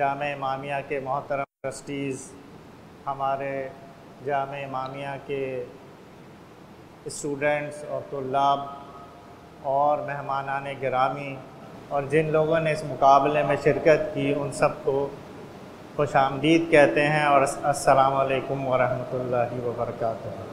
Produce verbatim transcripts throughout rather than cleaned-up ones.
जामे इमामिया के मोहतरम ट्रस्टीज़, हमारे जामे इमामिया के स्टूडेंट्स और तुल्लाब और मेहमानान गिरामी और जिन लोगों ने इस मुकाबले में शिरकत की उन सबको खुश आमदीद कहते हैं और अस्सलामु अलैकुम व रहमतुल्लाहि व बरकातुहू।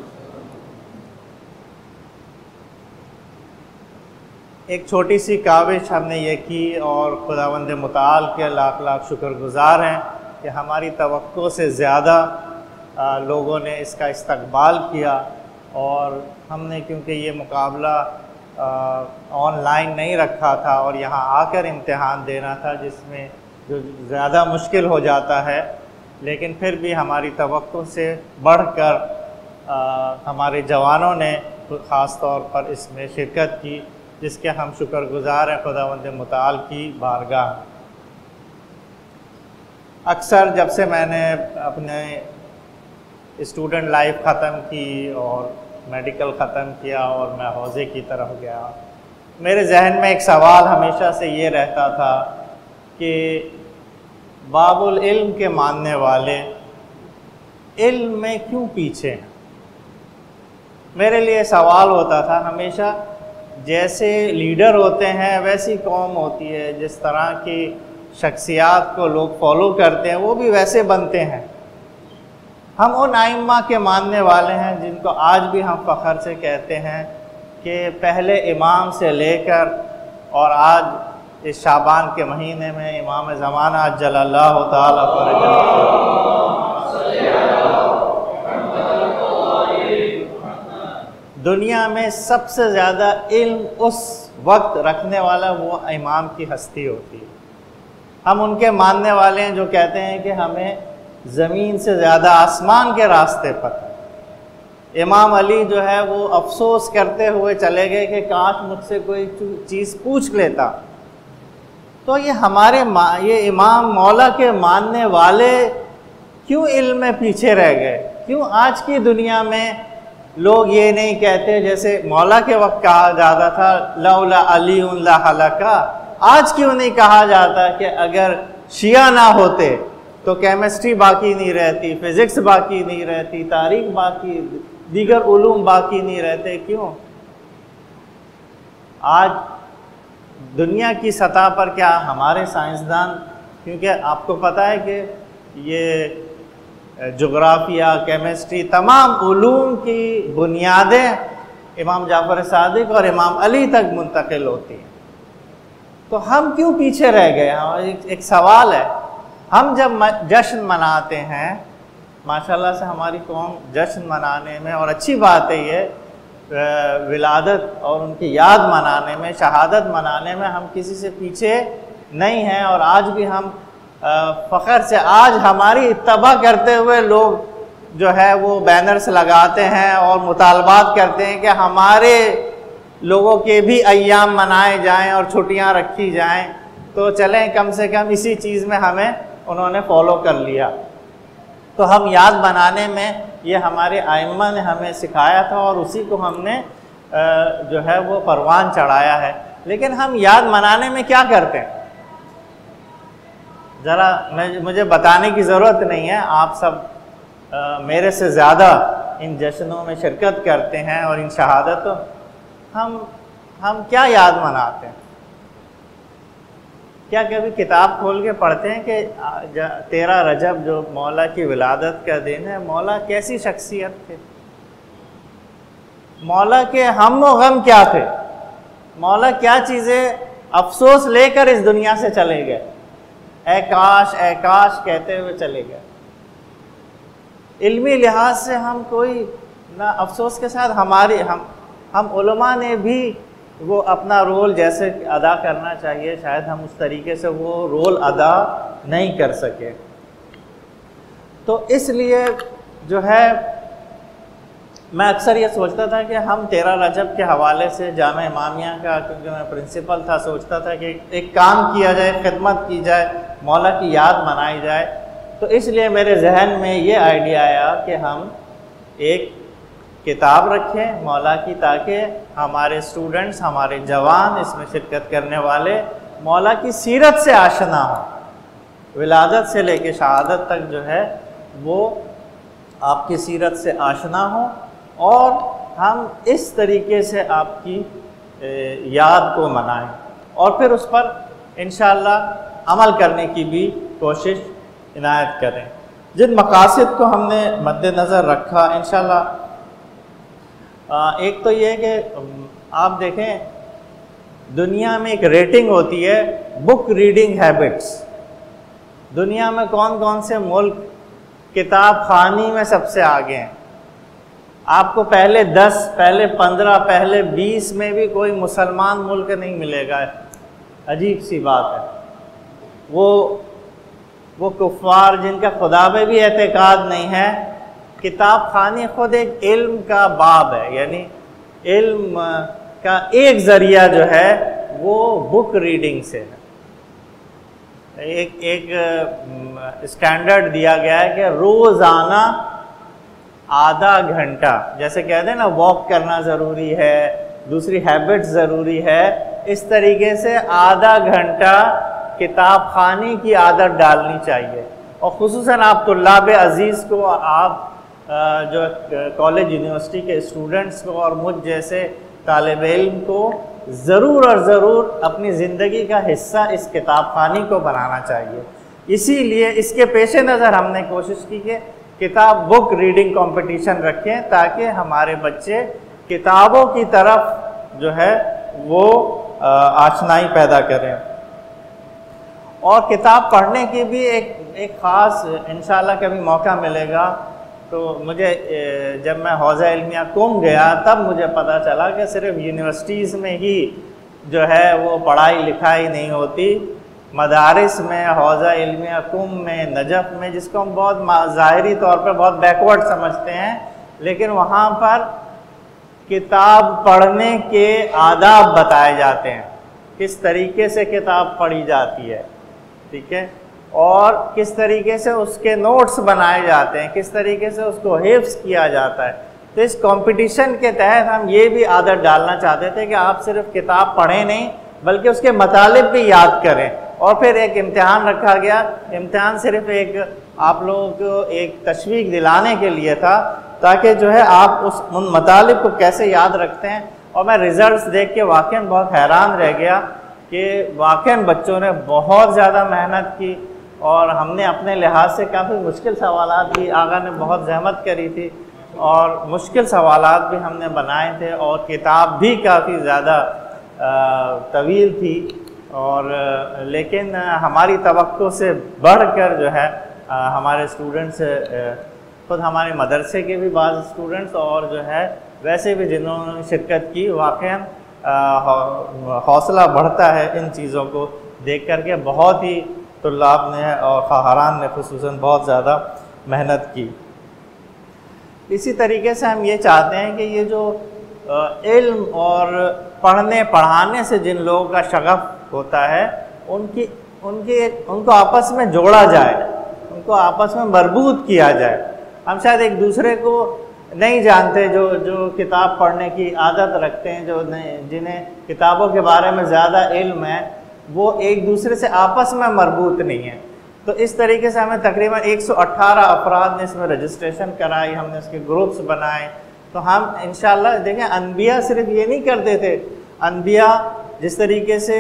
एक छोटी सी काविश हमने ये की और खुदावंद मुताल के लाख लाख शुक्रगुज़ार हैं कि हमारी तवक्को से ज़्यादा लोगों ने इसका इस्तकबाल किया। और हमने क्योंकि ये मुकाबला ऑनलाइन नहीं रखा था और यहाँ आकर इम्तिहान देना था जिसमें जो ज़्यादा मुश्किल हो जाता है, लेकिन फिर भी हमारी तवक्को से बढ़कर हमारे जवानों ने ख़ास तौर पर इसमें शिरकत की, जिसके हम शुक्रगुज़ार हैं खुदावंद मुताल की बारगाह। अक्सर जब से मैंने अपने स्टूडेंट लाइफ ख़त्म की और मेडिकल ख़त्म किया और मैं हौज़े की तरफ गया, मेरे जहन में एक सवाल हमेशा से ये रहता था कि बाबुल इल्म के मानने वाले इल्म में क्यों पीछे हैं। मेरे लिए सवाल होता था हमेशा, जैसे लीडर होते हैं वैसी कौम होती है, जिस तरह की शख्सियात को लोग फॉलो करते हैं वो भी वैसे बनते हैं। हम उन आइम्मा के मानने वाले हैं जिनको आज भी हम फ़ख्र से कहते हैं कि पहले इमाम से लेकर और आज इस शाबान के महीने में इमाम ज़माना अज्जलल्लाहु ताला फरजहू, दुनिया में सबसे ज़्यादा इल्म उस वक्त रखने वाला वो इमाम की हस्ती होती है। हम उनके मानने वाले हैं जो कहते हैं कि हमें ज़मीन से ज़्यादा आसमान के रास्ते पर। इमाम अली जो है वो अफसोस करते हुए चले गए कि काश मुझसे कोई चीज़ पूछ लेता। तो ये हमारे ये इमाम मौला के मानने वाले क्यों इल्म में पीछे रह गए? क्यों आज की दुनिया में लोग ये नहीं कहते जैसे मौला के वक्त कहा जाता था लौला अली ला हलका, आज क्यों नहीं कहा जाता कि अगर शिया ना होते तो केमिस्ट्री बाकी नहीं रहती, फिज़िक्स बाकी नहीं रहती, तारीख बाकी, दीगर उलूम बाकी नहीं रहते? क्यों? आज दुनिया की सतह पर क्या हमारे साइंसदान, क्योंकि आपको पता है कि ये जोग्राफिया, केमिस्ट्री, तमाम उलूम की बुनियादें इमाम जाफ़र सादिक और इमाम अली तक मुंतकिल होती हैं। तो हम क्यों पीछे रह गए? हाँ, एक, एक सवाल है। हम जब जश्न मनाते हैं, माशाल्लाह से हमारी कौम जश्न मनाने में, और अच्छी बात है ये, विलादत और उनकी याद मनाने में, शहादत मनाने में हम किसी से पीछे नहीं हैं। और आज भी हम फ़ख्र से आज हमारी इत्तबा करते हुए लोग जो है वो बैनर्स लगाते हैं और मुतालबात करते हैं कि हमारे लोगों के भी अय्याम मनाए जाएं और छुट्टियां रखी जाएं। तो चलें, कम से कम इसी चीज़ में हमें उन्होंने फॉलो कर लिया। तो हम याद बनाने में ये हमारे आइम्मा ने हमें सिखाया था और उसी को हमने जो है वो परवान चढ़ाया है। लेकिन हम याद मनाने में क्या करते हैं? ज़रा मैं मुझे बताने की ज़रूरत नहीं है, आप सब आ, मेरे से ज़्यादा इन जश्नों में शिरकत करते हैं और इन शहादतों। हम हम क्या याद मनाते हैं? क्या कभी किताब खोल के पढ़ते हैं कि तेरह रजब जो मौला की विलादत का दिन है, मौला कैसी शख्सियत थे? मौला के हम व गम क्या थे? मौला क्या चीज़ें अफसोस लेकर इस दुनिया से चले गए? ए काश ए काश कहते हुए चले गए। इल्मी लिहाज से हम कोई ना अफसोस के साथ हमारी हम हम उलमा ने भी वो अपना रोल जैसे अदा करना चाहिए, शायद हम उस तरीके से वो रोल अदा नहीं कर सके। तो इसलिए जो है मैं अक्सर ये सोचता था कि हम तेरह रजब के हवाले से जामे इमामिया का, क्योंकि मैं प्रिंसिपल था, सोचता था कि एक काम किया जाए, खिदमत की जाए, मौला की याद मनाई जाए। तो इसलिए मेरे जहन में ये आइडिया आया कि हम एक किताब रखें मौला की, ताकि हमारे स्टूडेंट्स, हमारे जवान, इसमें शिरकत करने वाले मौला की सीरत से आशना हो। विलादत से लेके शहादत तक जो है वो आपकी सीरत से आशना हो, और हम इस तरीके से आपकी याद को मनाएं और फिर उस पर इंशाअल्लाह अमल करने की भी कोशिश इनायत करें। जिन मकासद को हमने मद्देनज़र रखा इंशाअल्लाह, एक तो ये कि आप देखें दुनिया में एक रेटिंग होती है बुक रीडिंग हैबिट्स। दुनिया में कौन कौन से मुल्क किताब खानी में सबसे आगे हैं। आपको पहले दस, पहले पंद्रह, पहले बीस में भी कोई मुसलमान मुल्क नहीं मिलेगा। अजीब सी बात है। वो वो कुफ़ार जिनका खुदा में भी एतकाद नहीं है, किताब खानी खुद एक इल्म का बाब है, यानी इल्म का एक ज़रिया जो है वो बुक रीडिंग से है। एक एक स्टैंडर्ड दिया गया है कि रोज़ाना आधा घंटा, जैसे कहते हैं ना वॉक करना ज़रूरी है, दूसरी हैबिट ज़रूरी है, इस तरीके से आधा घंटा किताब खानी की आदत डालनी चाहिए। और ख़ुसूसन आप तुल्लाब अज़ीज़ को, आप जो कॉलेज यूनिवर्सिटी के स्टूडेंट्स को और मुझ जैसे तालिब इल्म को ज़रूर और ज़रूर अपनी ज़िंदगी का हिस्सा इस किताब खानी को बनाना चाहिए। इसीलिए इसके पेश नज़र हमने कोशिश की कि किताब बुक रीडिंग कंपटीशन रखें ताकि हमारे बच्चे किताबों की तरफ जो है वो आशनाई पैदा करें। और किताब पढ़ने की भी एक एक ख़ास इंशाअल्लाह कभी मौका मिलेगा। तो मुझे जब मैं हौज़ा इल्मिया कुम गया तब मुझे पता चला कि सिर्फ यूनिवर्सिटीज़ में ही जो है वो पढ़ाई लिखाई नहीं होती। मदारिस में, हौज़ा इल्मिया कुम में, नजफ़ में, जिसको हम बहुत ज़ाहिरी तौर पर बहुत बैकवर्ड समझते हैं, लेकिन वहाँ पर किताब पढ़ने के आदाब बताए जाते हैं, किस तरीके से किताब पढ़ी जाती है, ठीक है, और किस तरीके से उसके नोट्स बनाए जाते हैं, किस तरीके से उसको हिफ्ज़ किया जाता है। तो इस कंपटीशन के तहत हम ये भी आदत डालना चाहते थे कि आप सिर्फ किताब पढ़ें नहीं बल्कि उसके मतलब भी याद करें। और फिर एक इम्तिहान रखा गया। इम्तिहान सिर्फ एक आप लोगों को एक तशवीक दिलाने के लिए था ताकि जो है आप उस उन मतलब को कैसे याद रखते हैं। और मैं रिज़ल्ट्स देख के वाकई बहुत हैरान रह गया कि वाकई बच्चों ने बहुत ज़्यादा मेहनत की और हमने अपने लिहाज से काफ़ी मुश्किल सवालात भी, आगा ने बहुत जहमत करी थी और मुश्किल सवालात भी हमने बनाए थे और किताब भी काफ़ी ज़्यादा तवील थी। और लेकिन हमारी तवक्को से बढ़कर जो है हमारे स्टूडेंट्स, खुद हमारे मदरसे के भी बाज़ स्टूडेंट्स और जो है वैसे भी जिन्होंने शिरकत की, वाक़ई हौसला बढ़ता है इन चीज़ों को देख कर के। बहुत ही तुल्लाब ने और ख़ाहरान ने ख़ुसूसन बहुत ज़्यादा मेहनत की। इसी तरीके से हम ये चाहते हैं कि ये जो इल्म और पढ़ने पढ़ाने से जिन लोगों का शगफ़ होता है उनकी उनकी उनको आपस में जोड़ा जाए, उनको आपस में मरबूत किया जाए। हम शायद एक दूसरे को नहीं जानते, जो जो किताब पढ़ने की आदत रखते हैं, जो जिन्हें किताबों के बारे में ज़्यादा इल्म है, वो एक दूसरे से आपस में मरबूत नहीं है। तो इस तरीके से हमें तकरीबन एक सौ अट्ठारह अफराद ने इसमें रजिस्ट्रेशन कराई, हमने इसके ग्रुप्स बनाए। तो हम इंशाअल्लाह देखें, अनबिया सिर्फ ये नहीं करते थे। अनबिया जिस तरीके से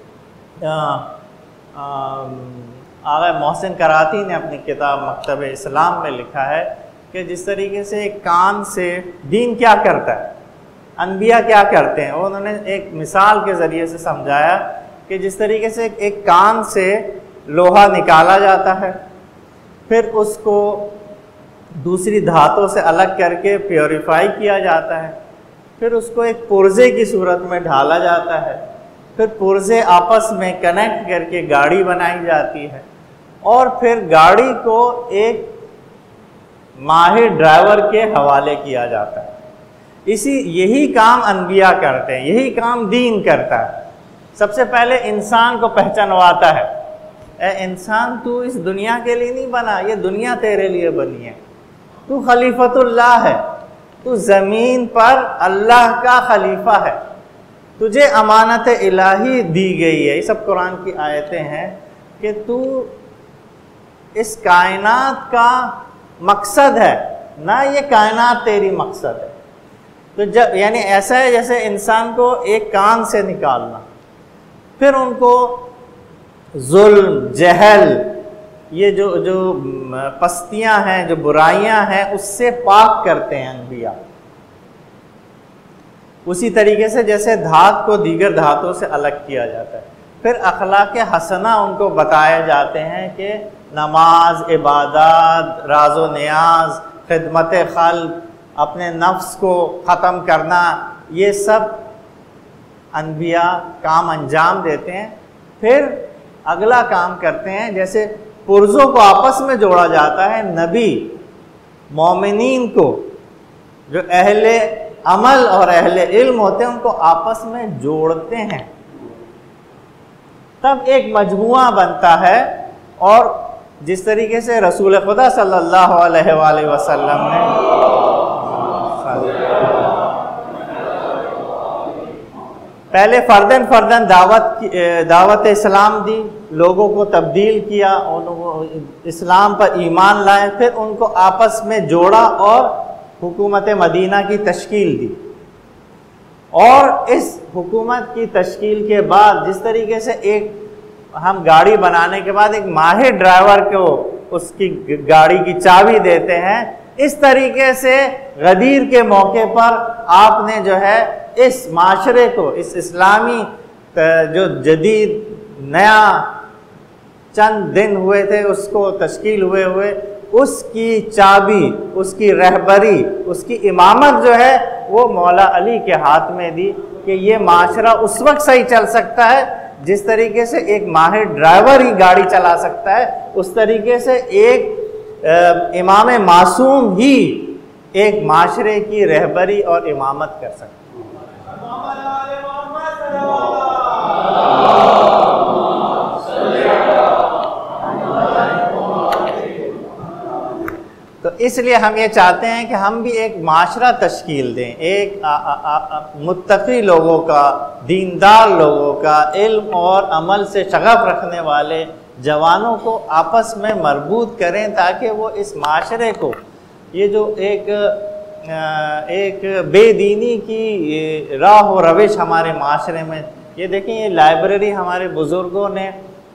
आगा मोहसिन कराती ने अपनी किताब मकतब इस्लाम में लिखा है कि जिस तरीके से एक कान से दीन क्या करता है, अनबिया क्या करते हैं, उन्होंने एक मिसाल के ज़रिए से समझाया कि जिस तरीके से एक कान से लोहा निकाला जाता है, फिर उसको दूसरी धातों से अलग करके प्योरीफाई किया जाता है, फिर उसको एक पुर्जे की सूरत में ढाला जाता है, फिर पुर्जे आपस में कनेक्ट करके गाड़ी बनाई जाती है और फिर गाड़ी को एक माहिर ड्राइवर के हवाले किया जाता है। इसी यही काम अनबिया करते हैं, यही काम दीन करता है। सबसे पहले इंसान को पहचानवाता है, ए इंसान तू इस दुनिया के लिए नहीं बना, ये दुनिया तेरे लिए बनी है, तू खलीफतुल्लाह है, तू ज़मीन पर अल्लाह का खलीफा है, तुझे अमानत इलाही दी गई है। ये सब कुरान की आयतें हैं कि तू इस कायनात का मकसद है, ना ये कायनात तेरी मकसद है। तो जब यानी ऐसा है जैसे इंसान को एक कान से निकालना, फिर उनको जुल्म, जहल, ये जो जो पस्तियां हैं, जो बुराइयां हैं, उससे पाक करते हैं अनबिया। उसी तरीके से जैसे धात को दीगर धातों से अलग किया जाता है, फिर अखलाक हसना उनको बताए जाते हैं कि नमाज, इबादत, राज़ो नियाज, खिदमत खल्क़, अपने नफ्स को ख़त्म करना, ये सब अनबिया काम अंजाम देते हैं। फिर अगला काम करते हैं, जैसे पुरज़ों को आपस में जोड़ा जाता है, नबी मोमिनीन को, जो अहले अमल और अहले इल्म होते हैं, उनको आपस में जोड़ते हैं, तब एक मजमुआ बनता है। और जिस तरीके से रसूल खुदा सल्लल्लाहु अलैहि वसल्लम ने पहले फर्दन फर्दन दावत दावत इस्लाम दी, लोगों को तब्दील किया, उनको इस्लाम पर ईमान लाए, फिर उनको आपस में जोड़ा और हुकूमत मदीना की तश्कील दी। और इस हुकूमत की तश्कील के बाद जिस तरीके से एक हम गाड़ी बनाने के बाद एक माहिर ड्राइवर को उसकी गाड़ी की चाबी देते हैं, इस तरीके से गदीर के मौके पर आपने जो है इस माशरे को, इस इस्लामी जो जदीद नया चंद दिन हुए थे उसको तश्कील हुए हुए, उसकी चाबी, उसकी रहबरी, उसकी इमामत जो है वो मौला अली के हाथ में दी कि ये माशरा उस वक्त सही चल सकता है जिस तरीके से एक माहिर ड्राइवर ही गाड़ी चला सकता है, उस तरीके से एक इमाम मासूम ही एक माशरे की रहबरी और इमामत कर सकता है। तो इसलिए हम ये चाहते हैं कि हम भी एक माशरा तश्कील दें, एक आ, आ, आ, मुत्तकी लोगों का, दीनदार लोगों का, इल्म और अमल से शगफ रखने वाले जवानों को आपस में मरबूत करें, ताकि वो इस माशरे को, ये जो एक एक बेदीनी की राह व रविश हमारे माशरे में, ये देखें, ये लाइब्रेरी हमारे बुज़ुर्गों ने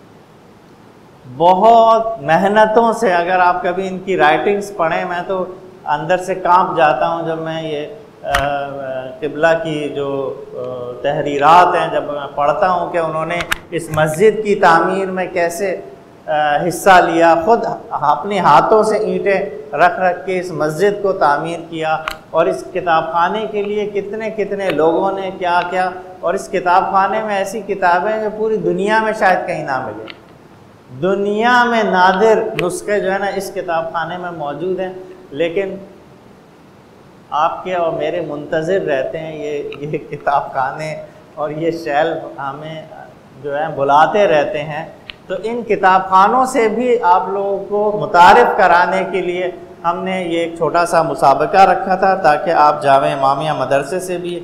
बहुत मेहनतों से, अगर आप कभी इनकी राइटिंग्स पढ़ें, मैं तो अंदर से कांप जाता हूँ जब मैं ये क़िबला की जो तहरीरात हैं जब मैं पढ़ता हूँ कि उन्होंने इस मस्जिद की तामीर में कैसे हिस्सा लिया, ख़ुद अपने हाथों से ईंटें रख रख के इस मस्जिद को तामीर किया, और इस किताबखाने के लिए कितने कितने लोगों ने क्या क्या, और इस किताबखाने में ऐसी किताबें जो पूरी दुनिया में शायद कहीं ना मिले, दुनिया में नादिर नुस्खे जो है ना इस किताबखाने में मौजूद हैं। लेकिन आपके और मेरे मुंतज़िर रहते हैं ये ये किताबखाने और ये शेल्फ हमें जो है बुलाते रहते हैं। तो इन किताबखानों से भी आप लोगों को मुतारिफ़ कराने के लिए हमने ये एक छोटा सा मुसाबका रखा था, ताकि आप जामे इमामिया मदरसे से भी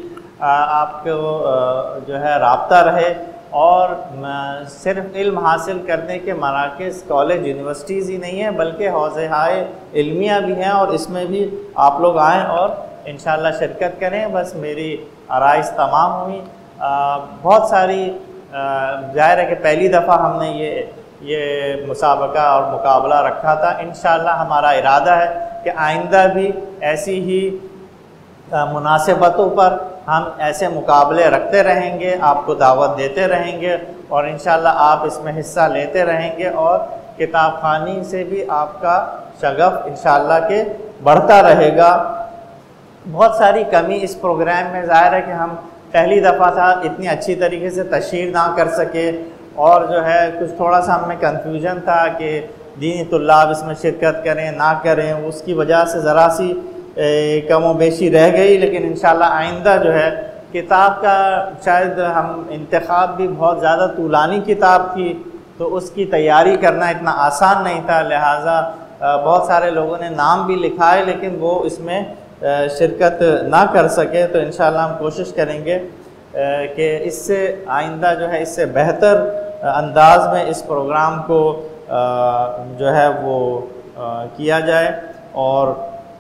आपको जो है राब्ता रहे, और सिर्फ इल्म हासिल करने के मराकज़, कॉलेज, यूनिवर्सिटीज़ ही नहीं है, बल्कि हौज़े-हाए इल्मिया भी हैं, और इसमें भी आप लोग आएँ और इंशाअल्लाह शिरकत करें। बस मेरी आराइश तमाम हुई। बहुत सारी ज़ाहिर है कि पहली दफ़ा हमने ये ये मुसाबका और मुकाबला रखा था। इंशाअल्लाह हमारा इरादा है कि आइंदा भी ऐसी ही मुनासिबतों पर हम ऐसे मुकाबले रखते रहेंगे, आपको दावत देते रहेंगे, और इंशाअल्लाह आप इसमें हिस्सा लेते रहेंगे, और किताबखानी से भी आपका शगफ इंशाअल्लाह के बढ़ता रहेगा। बहुत सारी कमी इस प्रोग्राम में ज़ाहिर है कि हम पहली दफ़ा था, इतनी अच्छी तरीके से तशहीर ना कर सके, और जो है कुछ थोड़ा सा हमें कन्फ्यूजन था कि दीनी तुल्लाब इसमें शिरकत करें ना करें, उसकी वजह से ज़रा सी कम व बेशी रह गई। लेकिन इंशाअल्लाह आइंदा जो है किताब का, शायद हम इंतखाब भी बहुत ज़्यादा तूलानी किताब थी, तो उसकी तैयारी करना इतना आसान नहीं था, लिहाजा बहुत सारे लोगों ने नाम भी लिखा है लेकिन वो इसमें शिरकत ना कर सके। तो इंशाअल्लाह हम कोशिश करेंगे कि इससे आइंदा जो है इससे बेहतर अंदाज में इस प्रोग्राम को जो है वो किया जाए और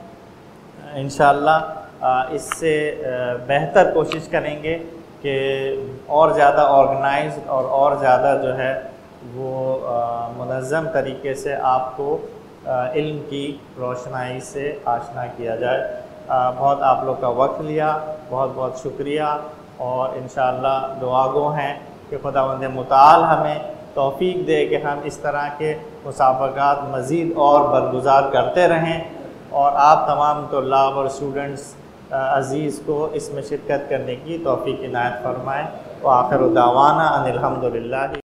इंशाअल्लाह इससे बेहतर कोशिश करेंगे कि और ज़्यादा ऑर्गेनाइज्ड और और ज़्यादा जो है वो मुनज़्ज़म तरीके से आपको इल्म की रोशनाई से आशना किया जाए। बहुत आप लोग का वक्त लिया, बहुत बहुत शुक्रिया और इंशाअल्लाह दुआ गो हैं कि खुदावंद मुताल हमें तौफ़ीक दे कि हम इस तरह के मुसाबक़ात मज़ीद और बरगुज़ार करते रहें और आप तमाम तुल्लाब और स्टूडेंट्स अज़ीज़ को इसमें शिरकत करने की तौफ़ीक इनायत फ़रमाएँ। व आखिर दावाना अनिल हम्दुलिल्लाह।